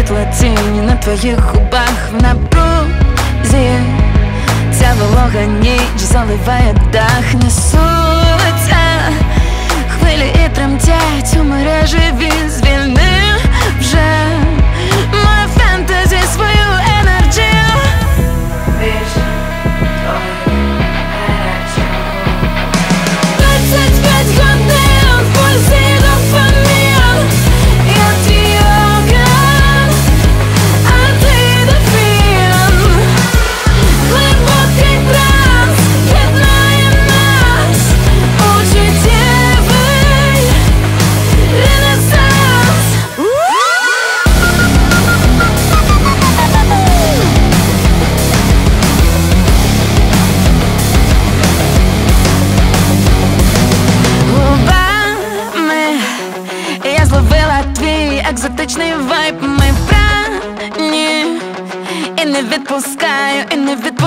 світла тінь на твоїх губах в напрузі. Ця волога ніч заливає дах, несуться хвилі і тремтять у мережеві. Звільни вже моє фентезі свою енергію. Більше твою гарячу 25 годин в пульсі дофамін. Я твій орган, а ти дофін. Глибокий транс єднає нас, у життєвий ренесанс. Губами я зловила твій екзотичний вайб. Ми вбрані і не відпускаю, і не відпускаю.